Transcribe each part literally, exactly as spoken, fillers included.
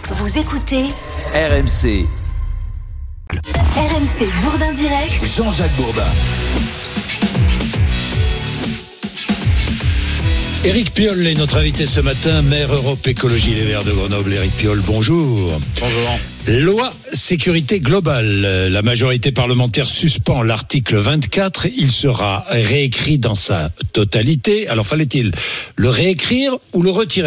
Vous écoutez R M C. R M C Bourdin Direct. Jean-Jacques Bourdin. Éric Piolle est notre invité ce matin, maire Europe Écologie Les Verts de Grenoble. Éric Piolle, bonjour. Bonjour. Loi sécurité globale. La majorité parlementaire suspend l'article vingt-quatre. Il sera réécrit dans sa totalité. Alors fallait-il le réécrire ou le retirer ?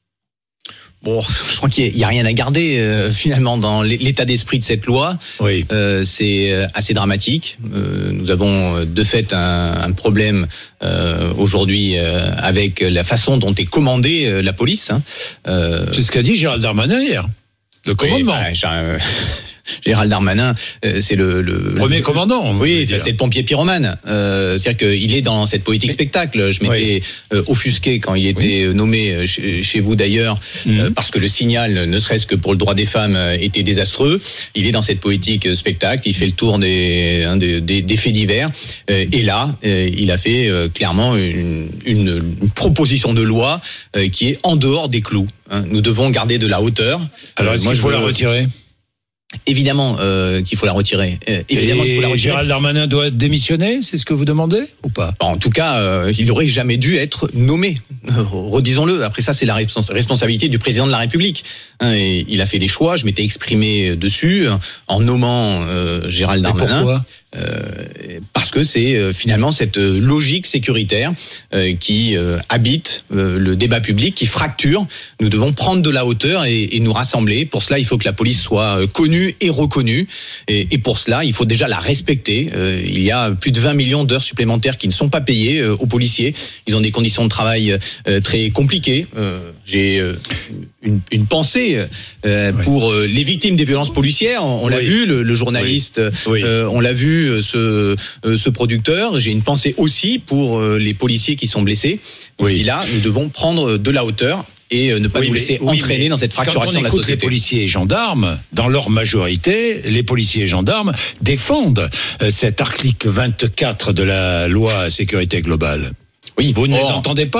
Bon, je crois qu'il n'y a, a rien à garder euh, finalement dans l'état d'esprit de cette loi. Oui. Euh, c'est assez dramatique. Euh, nous avons de fait un, un problème euh, aujourd'hui euh, avec la façon dont est commandée euh, la police. Hein. Euh, c'est ce qu'a dit Gérald Darmanin hier. Le commandement. Oui, enfin, euh, Gérald Darmanin, euh, c'est le, le premier le, commandant. Oui, c'est le pompier pyromane. Euh, c'est-à-dire qu'il est dans cette politique spectacle. Je m'étais oui. euh, offusqué quand il était oui. nommé chez, chez vous d'ailleurs, mmh. euh, parce que le signal, ne serait-ce que pour le droit des femmes, était désastreux. Il est dans cette politique spectacle. Il fait le tour des, hein, des, des, des faits divers. Euh, et là, euh, il a fait euh, clairement une, une, une proposition de loi euh, qui est en dehors des clous. Hein. Nous devons garder de la hauteur. Alors, est-ce euh, qu'il faut je veux... la retirer ? Évidemment euh, qu'il faut la retirer. Euh, évidemment et qu'il faut la retirer. Gérald Darmanin doit démissionner, c'est ce que vous demandez ou pas ? En tout cas, euh, il n'aurait jamais dû être nommé. Euh, redisons-le. Après ça, c'est la responsabilité du président de la République. Hein, et il a fait des choix. Je m'étais exprimé dessus en nommant euh, Gérald Darmanin. Et pourquoi ? Euh, parce que c'est euh, finalement cette euh, logique sécuritaire euh, qui euh, habite euh, le débat public, qui fracture. Nous devons prendre de la hauteur et, et nous rassembler. Pour cela, il faut que la police soit euh, connue et reconnue. Et, et pour cela, il faut déjà la respecter. Euh, il y a plus de vingt millions d'heures supplémentaires qui ne sont pas payées euh, aux policiers. Ils ont des conditions de travail euh, très compliquées. Euh, j'ai euh, une, une pensée euh, oui. pour euh, les victimes des violences policières. On, on oui. l'a vu, le, le journaliste, oui. euh, on l'a vu. Ce, ce producteur. J'ai une pensée aussi pour les policiers qui sont blessés. Oui. Et là, nous devons prendre de la hauteur et ne pas oui, nous laisser mais, entraîner oui, dans cette fracturation de la société. Les policiers et gendarmes, dans leur majorité, les policiers et gendarmes défendent cet article vingt-quatre de la loi sécurité globale. Oui. Vous ne Or, les entendez pas ?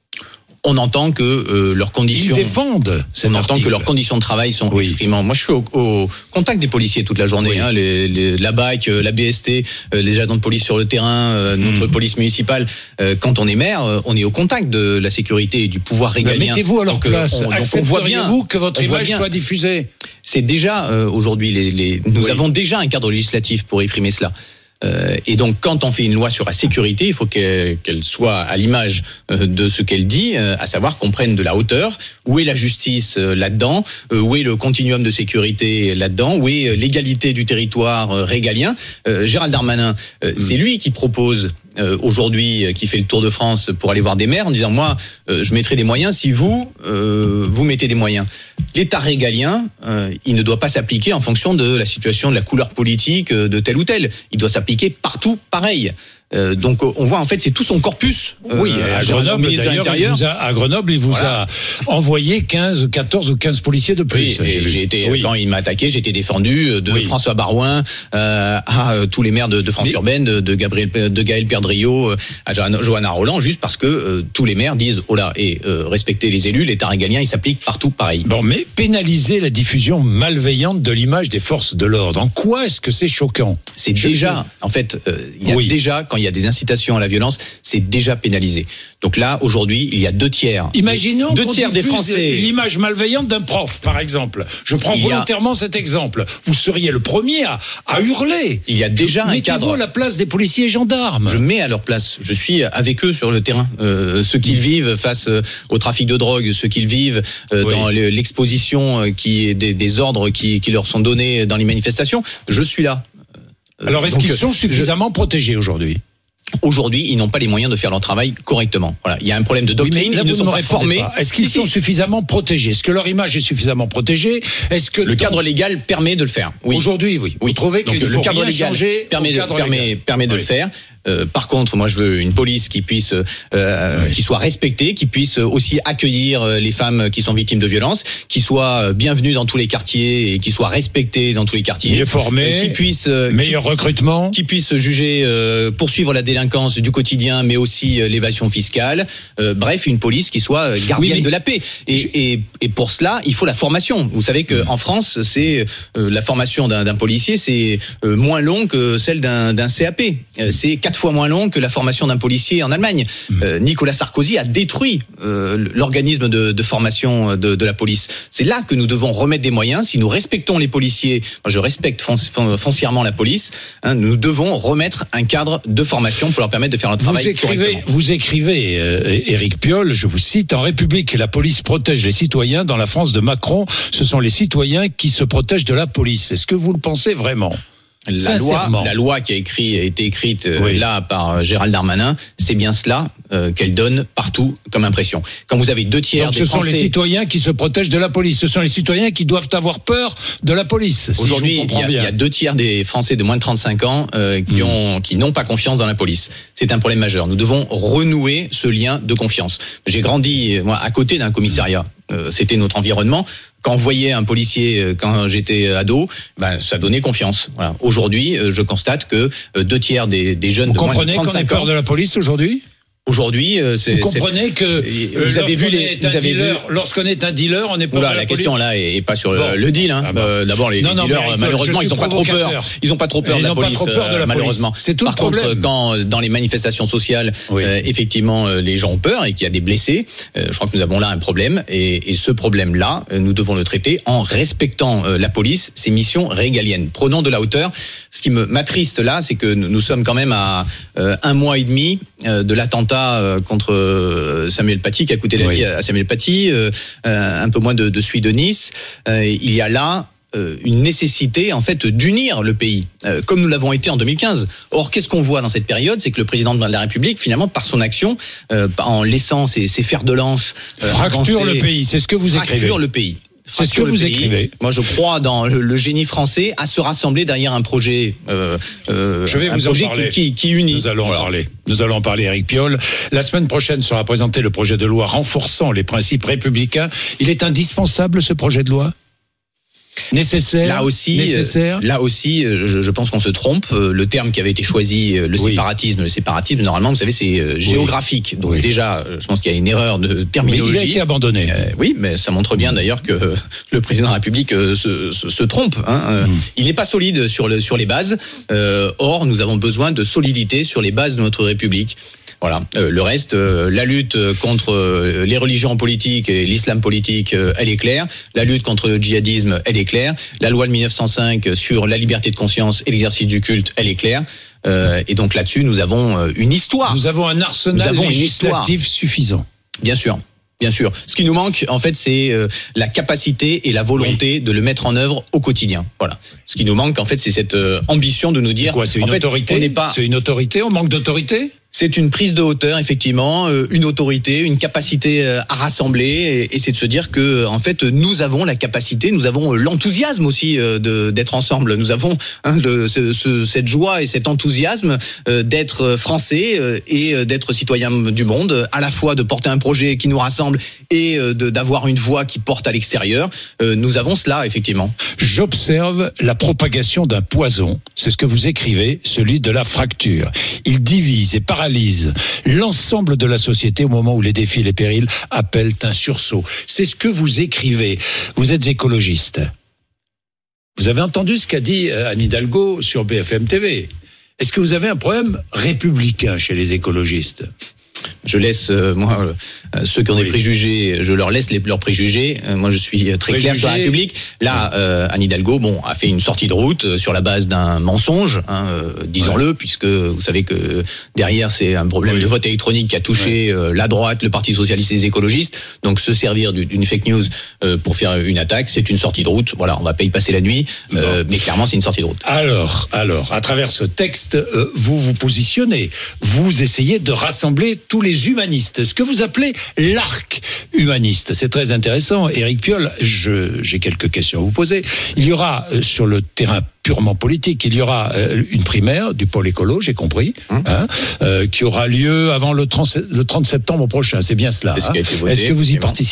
On entend que euh, leurs conditions. Ils défendent. On entend que leurs conditions de travail sont oui. extrêmement. Moi, je suis au, au contact des policiers toute la journée. Oui. Hein, les, les, la B A C, la B S T, euh, les agents de police sur le terrain, euh, notre mmh. police municipale. Euh, quand on est maire, euh, on est au contact de la sécurité et du pouvoir régalien. Mais mettez-vous à leur donc, place. On, donc on voit bien. Vous que votre image soit diffusée. C'est déjà euh, aujourd'hui. Les, les, nous oui. avons déjà un cadre législatif pour réprimer cela. Euh, et donc, quand on fait une loi sur la sécurité, il faut qu'elle, qu'elle soit à l'image euh, de ce qu'elle dit, euh, à savoir qu'on prenne de la hauteur. Où est la justice euh, là-dedans ? euh, Où est le continuum de sécurité là-dedans ? Où est euh, l'égalité du territoire euh, régalien ? euh, Gérald Darmanin, euh, mmh. c'est lui qui propose euh, aujourd'hui, euh, qui fait le tour de France pour aller voir des maires en disant « Moi, euh, je mettrai des moyens si vous, euh, vous mettez des moyens ». L'État régalien, euh, il ne doit pas s'appliquer en fonction de la situation, de la couleur politique euh, de tel ou tel. Il doit s'appliquer partout pareil. Euh, donc on voit en fait c'est tout son corpus. Euh, oui, à Grenoble d'ailleurs, il vous a, à Grenoble il vous voilà. a envoyé quinze, quatorze ou quinze policiers de plus. Oui, et j'ai été oui. quand il m'a attaqué, j'ai été défendu de oui. François Barouin euh, à tous les maires de, de France Mais... urbaine, de, de Gabriel, de Gaël Perdriau, à Johanna Roland, juste parce que euh, tous les maires disent oh là et euh, respecter les élus, l'État régalien, il s'applique partout pareil. Bon, mais pénaliser la diffusion malveillante de l'image des forces de l'ordre, en quoi est-ce que c'est choquant ? C'est Je déjà, sais. en fait, euh, il y a oui. déjà quand il il y a des incitations à la violence, c'est déjà pénalisé. Donc là, aujourd'hui, il y a deux tiers. Imaginons deux tiers des Français. L'image malveillante d'un prof, par exemple. Je prends il volontairement a... cet exemple. Vous seriez le premier à, à hurler. Il y a déjà un cadre. Mettez-vous à la place des policiers et gendarmes. Je mets à leur place. Je suis avec eux sur le terrain. Euh, ce qu'ils vivent face au trafic de drogue, ce qu'ils vivent euh, oui. dans l'exposition qui est des, des ordres qui, qui leur sont donnés dans les manifestations. Je suis là. Alors, est-ce Donc, qu'ils sont suffisamment je... protégés aujourd'hui ? Aujourd'hui, ils n'ont pas les moyens de faire leur travail correctement. Voilà, il y a un problème de doctrine, oui, là, ils ne sont pas formés. Pas. Est-ce qu'ils si, sont si. suffisamment protégés ? Est-ce que leur image est suffisamment protégée ? Est-ce que le cadre légal permet de le faire ? Oui. Aujourd'hui, oui. Vous oui. trouvez que le cadre légal permet de, permet, permet de oui. le faire. Euh, par contre, moi, je veux une police qui puisse, euh, oui. qui soit respectée, qui puisse aussi accueillir les femmes qui sont victimes de violences, qui soit bienvenue dans tous les quartiers et qui soit respectée dans tous les quartiers. Mieux formée, qui puisse, euh, meilleur qui, recrutement, qui puisse juger, euh, poursuivre la délinquance du quotidien, mais aussi euh, l'évasion fiscale. Euh, bref, une police qui soit gardienne oui, de la paix. Et, je... et, et pour cela, il faut la formation. Vous savez qu'en France, c'est euh, la formation d'un, d'un policier, c'est euh, moins long que celle d'un, d'un C A P. Euh, c'est quatre fois moins long que la formation d'un policier en Allemagne. Euh, Nicolas Sarkozy a détruit euh, l'organisme de, de formation de, de la police. C'est là que nous devons remettre des moyens. Si nous respectons les policiers, moi je respecte foncièrement la police, hein, nous devons remettre un cadre de formation pour leur permettre de faire notre travail vous écrivez, correctement. Vous écrivez, euh, Éric Piolle, je vous cite, en République, la police protège les citoyens. Dans la France de Macron, ce sont les citoyens qui se protègent de la police. Est-ce que vous le pensez vraiment ? La loi, la loi qui a, écrit, a été écrite oui. là par Gérald Darmanin, c'est bien cela euh, qu'elle donne partout comme impression. Quand vous avez deux tiers Donc des ce sont Français... les citoyens qui se protègent de la police. Ce sont les citoyens qui doivent avoir peur de la police. Aujourd'hui, si il y, y a deux tiers des Français de moins de trente-cinq ans euh, qui, mmh. ont, qui n'ont pas confiance dans la police. C'est un problème majeur. Nous devons renouer ce lien de confiance. J'ai grandi moi, à côté d'un commissariat. Euh, c'était notre environnement. Quand on voyait un policier quand j'étais ado, ben ça donnait confiance. Voilà. Aujourd'hui, je constate que deux tiers des, des jeunes Vous de moins de trente-cinq ans... Vous comprenez qu'on ait peur de la police aujourd'hui ? Aujourd'hui, c'est. Vous comprenez que euh, vous avez vu les. Vous avez dealer, vu... Lorsqu'on est un dealer, on est pas. Oula, de la, la police. question là est pas sur bon. le deal. Hein. Ah bah. euh, d'abord, les, non, non, dealers, mais, malheureusement, ils ont pas trop peur. Ils ont pas trop peur de la police. Peur de la malheureusement. Police. C'est tout Par le contre, problème. quand dans les manifestations sociales, oui. euh, effectivement, les gens ont peur et qu'il y a des blessés, euh, je crois que nous avons là un problème. Et, et ce problème-là, nous devons le traiter en respectant euh, la police, ses missions régaliennes. Prenons de la hauteur. Ce qui me m'attriste là, c'est que nous sommes quand même à euh, un mois et demi euh, de l'attentat euh, contre Samuel Paty, qui a coûté la oui. vie à Samuel Paty, euh, un peu moins de, de celui de Nice. Euh, il y a là euh, une nécessité en fait d'unir le pays, euh, comme nous l'avons été en deux mille quinze. Or, qu'est-ce qu'on voit dans cette période ? C'est que le président de la République, finalement, par son action, euh, en laissant ses, ses fers de lance, euh, fracture avancer, le pays. C'est ce que vous écrivez. Fracture le pays. C'est ce que vous pays. écrivez. Moi, je crois dans le, le génie français à se rassembler derrière un projet. Euh, euh, je vais un vous projet en parler. Qui, qui, qui unit. Nous allons voilà. en parler. Nous allons en parler, Éric Piolle. La semaine prochaine sera présenté le projet de loi renforçant les principes républicains. Il est indispensable, ce projet de loi ? Nécessaire. Là aussi, nécessaire. là aussi, je, je pense qu'on se trompe. Le terme qui avait été choisi, le oui. séparatisme, le séparatisme, normalement, vous savez, c'est géographique. Donc oui. déjà, je pense qu'il y a une erreur de terminologie. Mais il a été abandonné. Euh, oui, mais ça montre bien d'ailleurs que le président de la République se, se, se trompe. Hein. Mm. Il n'est pas solide sur, le, sur les bases. Euh, or, nous avons besoin de solidité sur les bases de notre République. Voilà. Euh, le reste, euh, la lutte contre euh, les religions politiques et l'islam politique, euh, elle est claire. La lutte contre le djihadisme, elle est claire. La loi de mille neuf cent cinq sur la liberté de conscience et l'exercice du culte, elle est claire. Euh, et donc là-dessus, nous avons euh, une histoire. Nous avons un arsenal avons législatif suffisant. Bien sûr. Bien sûr. Ce qui nous manque, en fait, c'est euh, la capacité et la volonté oui. de le mettre en œuvre au quotidien. Voilà. Ce qui nous manque, en fait, c'est cette euh, ambition de nous dire. C'est quoi, c'est une en fait, autorité. On n'est pas... C'est une autorité. On manque d'autorité. C'est une prise de hauteur, effectivement, une autorité, une capacité à rassembler, et c'est de se dire que, en fait, nous avons la capacité, nous avons l'enthousiasme aussi de, d'être ensemble. Nous avons hein, de, ce, ce, cette joie et cet enthousiasme d'être français et d'être citoyens du monde, à la fois de porter un projet qui nous rassemble et de, d'avoir une voix qui porte à l'extérieur. Nous avons cela, effectivement. J'observe la propagation d'un poison. C'est ce que vous écrivez, celui de la fracture. Il divise et paralyse l'ensemble de la société au moment où les défis et les périls appellent un sursaut. C'est ce que vous écrivez. Vous êtes écologiste. Vous avez entendu ce qu'a dit Anne Hidalgo sur B F M T V. Est-ce que vous avez un problème républicain chez les écologistes ? Je laisse, euh, moi, euh, ceux qui ont oui. des préjugés, je leur laisse les, leurs préjugés. Euh, moi, je suis très préjugés. clair sur la République. Là, euh, Anne Hidalgo, bon, a fait une sortie de route euh, sur la base d'un mensonge, hein, euh, disons-le, ouais. puisque vous savez que derrière, c'est un problème oui. de vote électronique qui a touché ouais. euh, la droite, le Parti socialiste et les écologistes. Donc, se servir d'une fake news euh, pour faire une attaque, c'est une sortie de route. Voilà, on va pas y passer la nuit, euh, mais clairement, c'est une sortie de route. Alors, alors, à travers ce texte, euh, vous vous positionnez, vous essayez de rassembler tout tous les humanistes, ce que vous appelez l'arc humaniste. C'est très intéressant. Éric Piolle, je, j'ai quelques questions à vous poser. Il y aura euh, sur le terrain purement politique, il y aura euh, une primaire du pôle écolo, j'ai compris, hein, hein, euh, qui aura lieu avant le trente, le trente septembre prochain. C'est bien cela. C'est ce hein. qui a été voté, Est-ce que vous y participerez ?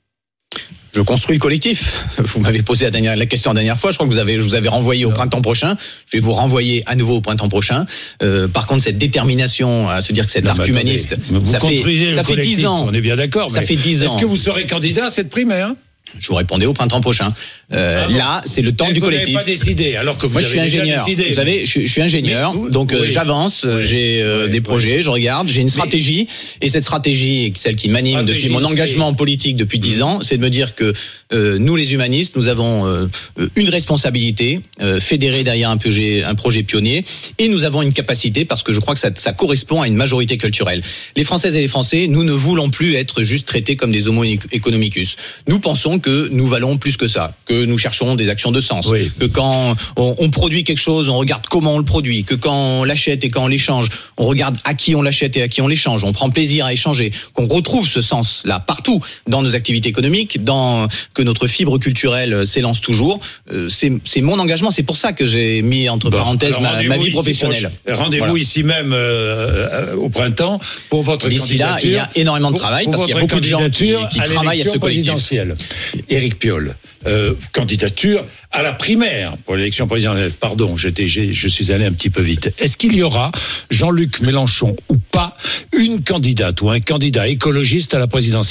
Je construis le collectif. Vous m'avez posé la, dernière, la question la dernière fois. Je crois que vous avez, je vous avais renvoyé au printemps prochain. Je vais vous renvoyer à nouveau au printemps prochain. Euh, par contre, cette détermination à se dire que cet arc humaniste, ça fait, ça fait dix ans. On est bien d'accord. Ça fait dix ans. Est-ce que vous serez candidat à cette primaire ? Je vous répondais au printemps prochain. Euh, ah bon. Là, c'est le temps Mais du vous collectif. Vous n'avez pas décidé, alors que vous Moi, avez je suis ingénieur. Décidé, vous savez, je, je suis ingénieur, vous, donc oui. euh, j'avance. Oui. J'ai euh, oui. des projets, oui. je regarde, j'ai une stratégie, oui. et cette stratégie, celle qui m'anime stratégie, depuis mon engagement politique depuis dix ans, c'est de me dire que euh, nous, les humanistes, nous avons euh, une responsabilité, euh, fédérée derrière un projet, un projet pionnier, et nous avons une capacité, parce que je crois que ça, ça correspond à une majorité culturelle. Les Françaises et les Français, nous ne voulons plus être juste traités comme des homo economicus. Nous pensons que nous valons plus que ça, que nous cherchons des actions de sens, oui. que quand on, on produit quelque chose, on regarde comment on le produit, que quand on l'achète et quand on l'échange, on regarde à qui on l'achète et à qui on l'échange, on prend plaisir à échanger, qu'on retrouve ce sens-là partout dans nos activités économiques, dans que notre fibre culturelle s'élance toujours. Euh, c'est, c'est mon engagement, c'est pour ça que j'ai mis entre bon, parenthèses ma, ma vie professionnelle. Proche, rendez-vous voilà. ici même euh, au printemps pour votre D'ici candidature. là, il y a énormément de travail pour, parce qu'il y a beaucoup de gens qui, qui à travaillent à ce collectif. Éric Piolle. Euh, candidature à la primaire pour l'élection présidentielle. Pardon, j'étais, j'ai, je suis allé un petit peu vite. Est-ce qu'il y aura, Jean-Luc Mélenchon ou pas, une candidate ou un candidat écologiste à la présidentielle ?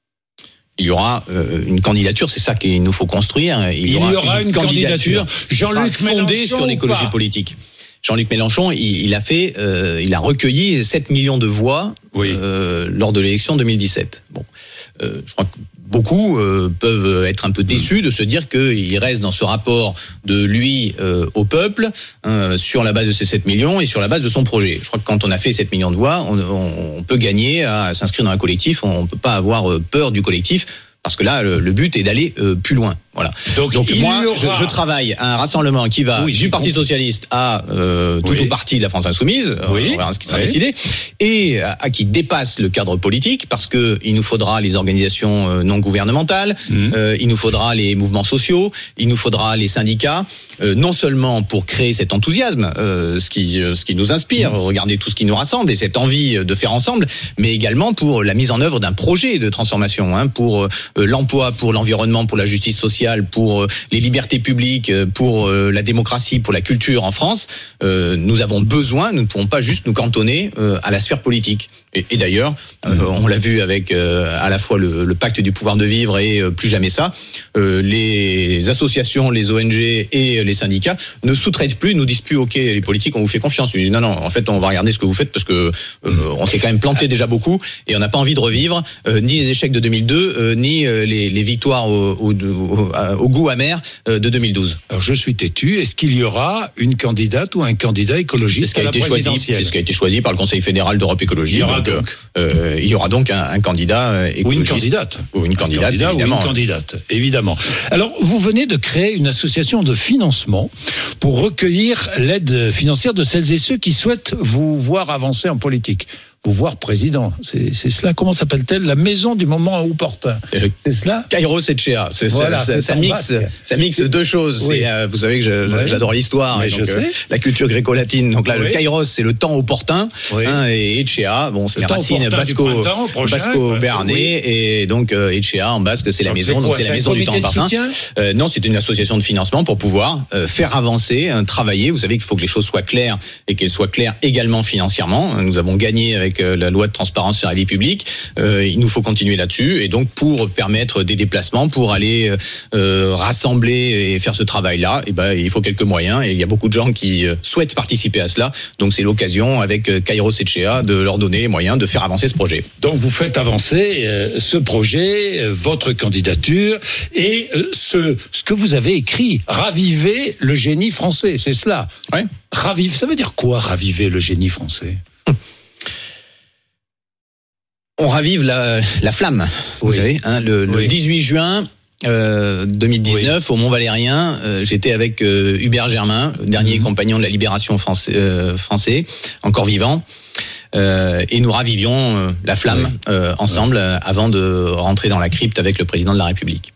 Il y aura euh, une candidature, c'est ça qu'il nous faut construire. Il y aura, il y aura une, une candidature, candidature Jean-Luc fondée sur l'écologie politique. Jean-Luc Mélenchon, il, il a fait, euh, il a recueilli sept millions de voix oui. euh, lors de l'élection deux mille dix-sept. Bon, euh, je crois que beaucoup euh, peuvent être un peu déçus de se dire qu'il reste dans ce rapport de lui euh, au peuple euh, sur la base de ces sept millions et sur la base de son projet. Je crois que quand on a fait sept millions de voix, on, on, on peut gagner à s'inscrire dans un collectif. On ne peut pas avoir peur du collectif parce que là, le, le but est d'aller euh, plus loin. Voilà. Donc, Donc moi, aura... je, je travaille à un rassemblement qui va oui, du Parti socialiste à euh, tout oui. au parti de la France insoumise, oui. on verra ce qui sera oui. décidé, et à, à qui dépasse le cadre politique, parce que il nous faudra les organisations euh, non gouvernementales, mmh. euh, il nous faudra les mouvements sociaux, il nous faudra les syndicats, euh, non seulement pour créer cet enthousiasme, euh, ce qui euh, ce qui nous inspire, mmh. regardez tout ce qui nous rassemble et cette envie de faire ensemble, mais également pour la mise en œuvre d'un projet de transformation, hein, pour euh, l'emploi, pour l'environnement, pour la justice sociale, pour les libertés publiques, pour la démocratie, pour la culture en France, euh, nous avons besoin, nous ne pouvons pas juste nous cantonner euh, à la sphère politique. Et, et d'ailleurs, euh, on l'a vu avec euh, à la fois le, le pacte du pouvoir de vivre et euh, plus jamais ça, euh, les associations, les O N G et les syndicats ne sous-traitent plus, nous disent plus, ok, les politiques, on vous fait confiance. Ils disent, non, non, en fait, on va regarder ce que vous faites parce que euh, on s'est quand même planté déjà beaucoup et on n'a pas envie de revivre euh, ni les échecs de deux mille deux, euh, ni euh, les, les victoires au, au, au, au goût amer euh, de deux mille douze. Alors je suis têtu, est-ce qu'il y aura une candidate ou un candidat écologiste c'est ce qui a à la été présidentielle ? choisi, c'est ce qui a été choisi par le Conseil fédéral d'Europe Écologie. Il y aura donc, donc, euh, il y aura donc un, un candidat écologiste. Ou une candidate. Ou une candidate, candidat évidemment. Ou une candidate, évidemment. Alors, vous venez de créer une association de financement pour recueillir l'aide financière de celles et ceux qui souhaitent vous voir avancer en politique. Vous voir président, c'est, c'est cela. Comment s'appelle-t-elle ? La maison du moment opportun. C'est cela ? Kairos Etchea. C'est, voilà, ça, c'est ça, mixe, ça mixe deux choses. Oui. C'est, euh, vous savez que je, oui. j'adore l'histoire et donc, euh, la culture gréco-latine. Donc là, oui. le Kairos, c'est le temps opportun. Oui. Hein, et Etchea, bon, c'est les racines basco, basco-béarnais. Oui. Et donc euh, Etchea en basque, c'est la donc maison. C'est donc c'est, c'est la maison du temps opportun. Euh, non, c'est une association de financement pour pouvoir euh, faire avancer, euh, travailler. Vous savez qu'il faut que les choses soient claires et qu'elles soient claires également financièrement. Nous avons gagné avec Avec la loi de transparence sur la vie publique, euh, il nous faut continuer là-dessus et donc pour permettre des déplacements, pour aller euh, rassembler et faire ce travail-là, et ben il faut quelques moyens et il y a beaucoup de gens qui souhaitent participer à cela. Donc c'est l'occasion avec Kairos Etchea de leur donner les moyens de faire avancer ce projet. Donc vous faites avancer euh, ce projet, euh, votre candidature et euh, ce ce que vous avez écrit, raviver le génie français, c'est cela. Ouais. Ravive, ça veut dire quoi raviver le génie français ? On ravive la, la flamme, vous oui. savez, hein, le, le oui. dix-huit juin, euh, deux mille dix-neuf, oui. Au Mont-Valérien, euh, j'étais avec euh, Hubert Germain, dernier mmh. compagnon de la libération français, euh, français encore vivant. Euh, et nous ravivions euh, la flamme oui. euh, ensemble oui. euh, avant de rentrer dans la crypte avec le président de la République.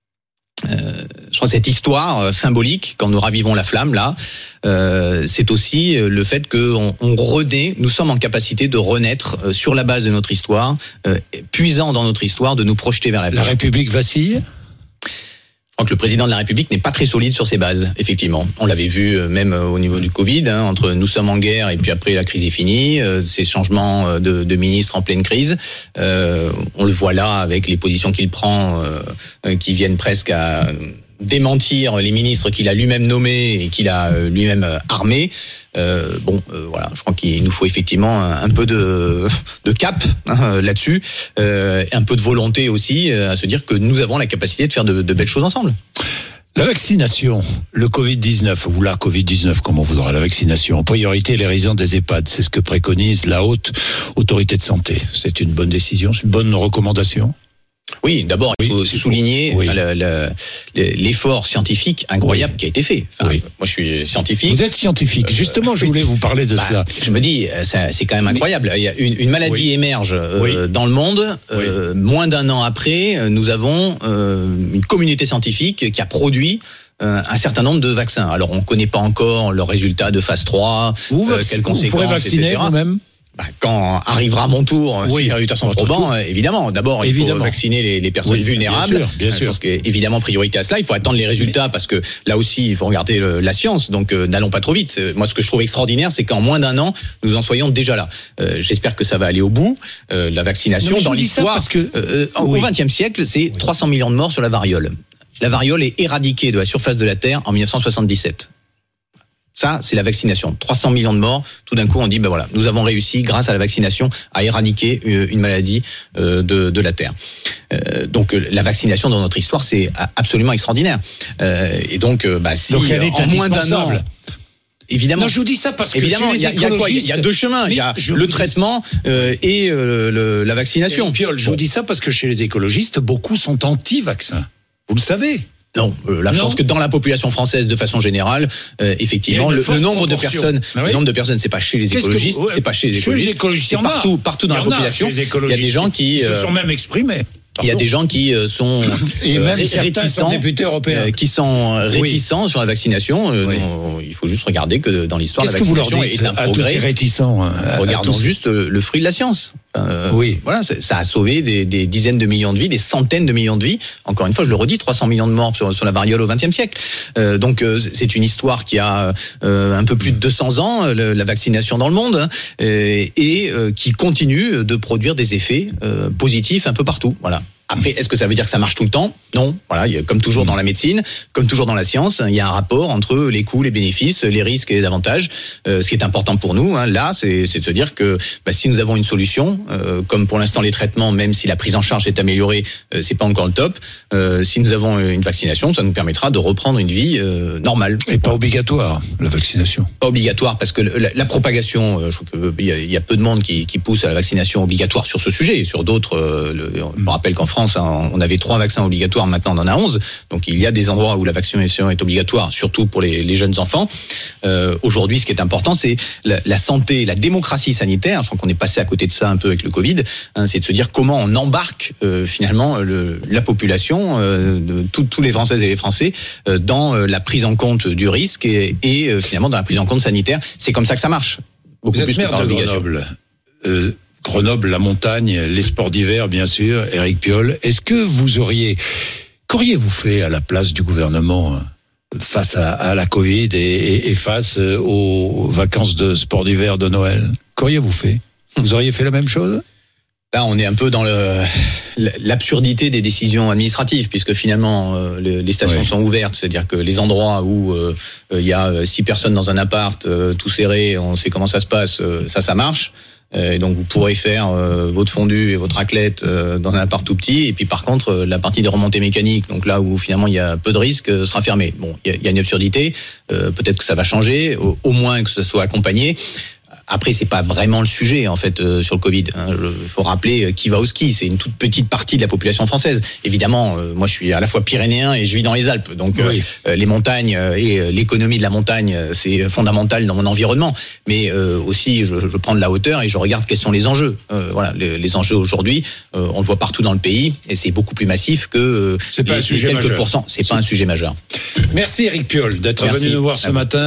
Euh, je crois que cette histoire euh, symbolique, quand nous ravivons la flamme, là, euh, c'est aussi euh, le fait qu'on on renaît, nous sommes en capacité de renaître euh, sur la base de notre histoire, euh, puisant dans notre histoire, de nous projeter vers l'avenir. La République vacille ? Je crois que le président de la République n'est pas très solide sur ses bases, effectivement. On l'avait vu même au niveau du Covid, hein, entre nous sommes en guerre et puis après la crise est finie, euh, ces changements de, de ministres en pleine crise. Euh, on le voit là avec les positions qu'il prend, euh, qui viennent presque à démentir les ministres qu'il a lui-même nommés et qu'il a lui-même armés. Euh, bon, euh, voilà, je crois qu'il nous faut effectivement un, un peu de, de cap hein, là-dessus, euh, un peu de volonté aussi euh, à se dire que nous avons la capacité de faire de, de belles choses ensemble. La vaccination, le covid dix-neuf, ou la covid dix-neuf, comme on voudra, la vaccination, en priorité les résidents des EHPAD, c'est ce que préconise la haute autorité de santé. C'est une bonne décision, c'est une bonne recommandation ? Oui, d'abord, il faut oui, souligner oui. le, le, l'effort scientifique incroyable oui. qui a été fait. Enfin, oui. Moi, je suis scientifique. Vous êtes scientifique. Euh, Justement, je voulais vous parler de bah, cela. Je me dis, ça, c'est quand même incroyable. Il y a une, une maladie oui. émerge euh, oui. dans le monde. Euh, oui. Moins d'un an après, nous avons euh, une communauté scientifique qui a produit euh, un certain nombre de vaccins. Alors, on ne connaît pas encore leurs résultats de phase trois, vous, euh, quelles conséquences, vous pourrez vacciner et cetera vous-même ? Quand arrivera mon tour, oui, si les résultats sont probants, évidemment. D'abord, il évidemment. faut vacciner les, les personnes oui, vulnérables. Bien sûr, bien sûr. Je pense qu'évidemment, priorité à cela. Il faut attendre les résultats Mais... parce que là aussi, il faut regarder le, la science. Donc, euh, n'allons pas trop vite. Moi, ce que je trouve extraordinaire, c'est qu'en moins d'un an, nous en soyons déjà là. Euh, j'espère que ça va aller au bout. Euh, la vaccination, non, dans l'histoire, parce que euh, oui. au vingtième siècle, c'est oui. trois cents millions de morts sur la variole. La variole est éradiquée de la surface de la Terre en dix-neuf cent soixante-dix-sept. Ça, c'est la vaccination. trois cents millions de morts. Tout d'un coup, on dit, ben voilà, nous avons réussi, grâce à la vaccination, à éradiquer une maladie de, de la Terre. Euh, donc, la vaccination dans notre histoire, c'est absolument extraordinaire. Euh, et donc, bah, si donc elle est en moins d'un an, évidemment. Non, je vous dis ça parce que évidemment, il y, y a quoi ? Il y a deux chemins. Il y a le traitement euh, et euh, le, la vaccination. Et Piolle, je bon. vous dis ça parce que chez les écologistes, beaucoup sont anti-vaccins. Vous le savez. Non, euh, là, je pense que dans la population française, de façon générale, euh, effectivement, le, le nombre de personnes, ah oui le nombre de personnes, c'est pas chez les écologistes, vous, c'est pas chez les écologistes, les écologistes c'est partout, partout dans la population. Il y a des gens qui se sont même exprimés. Il y a des gens qui sont et euh, même réticents, députés européens, euh, qui sont réticents oui. sur la vaccination. Euh, oui. non, il faut juste regarder que dans l'histoire, Qu'est-ce la vaccination que vous leur dites est un à progrès. Tous ces réticents, hein, regardons juste le fruit de la science. Euh, oui. Voilà, ça a sauvé des, des dizaines de millions de vies, des centaines de millions de vies. Encore une fois, je le redis, trois cents millions de morts sur, sur la variole au vingtième siècle. Euh, donc, euh, c'est une histoire qui a euh, un peu plus de deux cents ans, le, la vaccination dans le monde, hein, et, et euh, qui continue de produire des effets euh, positifs un peu partout. Voilà. Après, est-ce que ça veut dire que ça marche tout le temps ? Non. Voilà, il y a, comme toujours dans la médecine, comme toujours dans la science, il y a un rapport entre les coûts, les bénéfices, les risques et les avantages. Euh, ce qui est important pour nous, hein, là, c'est, c'est de se dire que bah, si nous avons une solution, euh, comme pour l'instant les traitements, même si la prise en charge est améliorée, euh, c'est pas encore le top. Euh, si nous avons une vaccination, ça nous permettra de reprendre une vie euh, normale. Et pas obligatoire, la vaccination. Pas obligatoire, parce que la, la propagation, euh, je crois qu'il y, a, il y a peu de monde qui, qui pousse à la vaccination obligatoire sur ce sujet. Sur d'autres, euh, le, je me rappelle qu'en France, on avait trois vaccins obligatoires, maintenant on en a onze. Donc il y a des endroits où la vaccination est obligatoire, surtout pour les, les jeunes enfants. Euh, aujourd'hui, ce qui est important, c'est la, la santé, la démocratie sanitaire. Je crois qu'on est passé à côté de ça un peu avec le Covid. Hein, c'est de se dire comment on embarque euh, finalement le, la population, euh, de tous les Françaises et les Français, euh, dans euh, la prise en compte du risque et, et euh, finalement dans la prise en compte sanitaire. C'est comme ça que ça marche. Beaucoup Vous êtes plus maire de Grenoble. Euh... Grenoble, la montagne, les sports d'hiver, bien sûr, Éric Piolle. Est-ce que vous auriez, qu'auriez-vous fait à la place du gouvernement face à, à la Covid et, et, et face aux vacances de sport d'hiver de Noël ? Qu'auriez-vous fait ? Vous auriez fait la même chose ? Là, on est un peu dans le, l'absurdité des décisions administratives, puisque finalement, euh, les, les stations oui. sont ouvertes. C'est-à-dire que les endroits où il euh, y a six personnes dans un appart, euh, tout serré, on sait comment ça se passe, euh, ça, ça marche. Et donc vous pourrez faire euh, votre fondue et votre raclette euh, dans un appart tout petit, et puis par contre euh, la partie des remontées mécaniques, donc là où finalement il y a peu de risques, euh, sera fermée. Bon, il y, y a une absurdité, euh, peut-être que ça va changer, au, au moins que ça soit accompagné. Après, c'est pas vraiment le sujet en fait euh, sur le Covid. Il faut rappeler euh, qui va au ski. C'est une toute petite partie de la population française. Évidemment, euh, moi je suis à la fois pyrénéen et je vis dans les Alpes. Donc oui. euh, les montagnes euh, et euh, l'économie de la montagne, euh, c'est fondamental dans mon environnement. Mais euh, aussi, je, je prends de la hauteur et je regarde quels sont les enjeux. Euh, voilà, les, les enjeux aujourd'hui, euh, on le voit partout dans le pays et c'est beaucoup plus massif que euh, c'est pas les, un sujet quelques majeur. pourcents. C'est, c'est pas un sujet majeur. Merci Éric Piolle d'être Merci. venu nous voir ce matin.